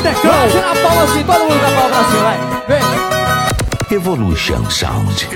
Decão. Bate na palma assim, todo mundo com a palma assim, vai. Vem. Evolution Sound.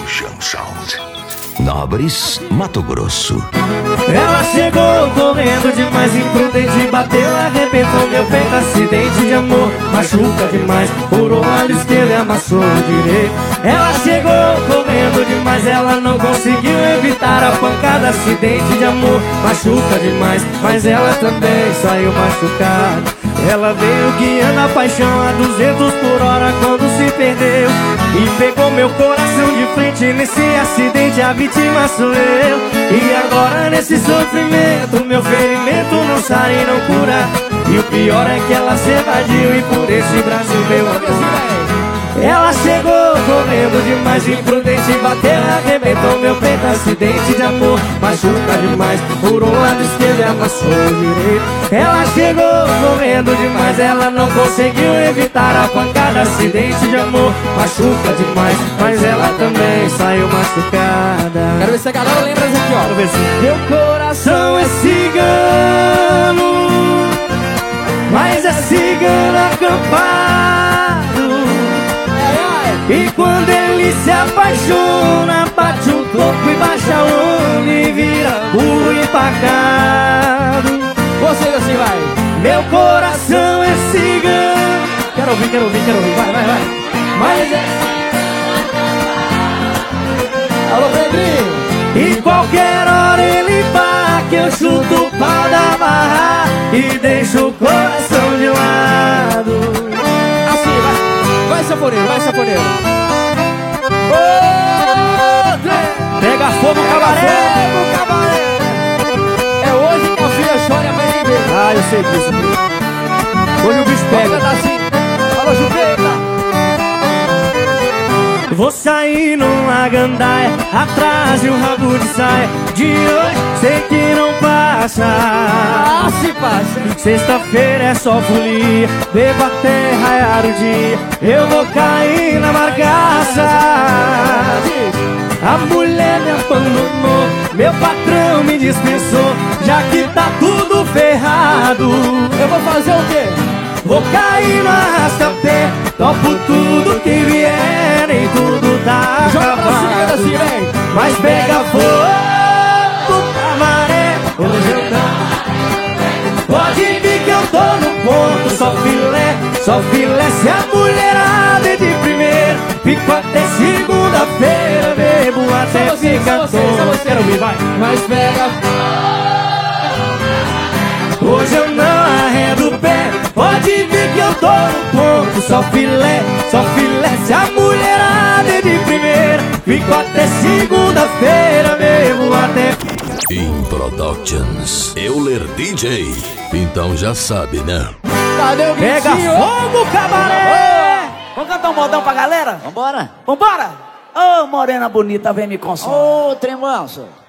Nobres, Mato Grosso. Ela chegou correndo demais, imprudente, bateu, arrebentou meu peito, acidente de amor, machuca demais, furou o lado esquerdo e amassou o direito. Ela chegou correndo demais, ela não conseguiu evitar a pancada, acidente de amor, machuca demais, mas ela também saiu machucada. Ela veio guiando a paixão a 200 por hora quando se perdeu e pegou meu coração de frente. Nesse acidente a vítima sou eu. E agora nesse sofrimento meu ferimento não sai e não cura. E o pior é que ela se evadiu e por esse Brasil veio a ela chegou correndo demais, imprudente, bateu, arrebentou meu peito, acidente de amor, machuca demais, furou o lado esquerdo e amassou o direito. Ela chegou correndo demais, ela não conseguiu evitar a pancada, acidente de amor, machuca demais, mas ela também saiu machucada. Quero ver se a galera lembra isso aqui, ó. Quero ver se meu coração é cigano, mas é cigano acampado. E quando ele se apaixona, bate um corpo e baixa o olho e vira burro empacado. Vocês assim, vai. Meu coração é cigano. Quero ouvir, vai. Mas é... Alô, Pedrinho. E qualquer hora ele vai que eu chuto o pau da barra e deixo o coração de lado. Assim, vai. Vai, safoneiro, vai, safoneiro. Pega fogo, cabaré. É hoje que a filha chora e a mãe vem. Ah, eu sei disso. Hoje o bicho pega. Tá assim. Alô, Jupeta. Vou sair numa gandaia, atrás de um rabo de saia. De hoje sei que não passa. Ah, se passa. Sexta-feira é só folia, bebo até raiar o dia. Eu vou cair na margaça. A mulher me abandonou, meu patrão me dispensou. Já que tá tudo ferrado, Eu vou fazer o quê? vou cair no arrasta-pé. Topo tudo que vier, nem tudo tá Joga pra cima acabado. assim, vem. Mas pega fogo pra maré, hoje eu não. Pode vir que eu tô no ponto, só filé, se a mulherada é de primeira. Fico até segunda-feira, bebo até ficar tonto. Quero ouvir, vai. Mas pega. Hoje eu não arredo o pé, pode vir que eu tô no ponto. Só filé, se a mulherada é de primeira. Fico até segunda-feira, bebo até In Productions. Euler DJ. Então já sabe, né? Cadê o pega gritinho? fogo, cabaré! Vamos cantar um modão pra galera? Vambora. Vambora! Ô, morena bonita, vem me consolar. Ô, trem manso.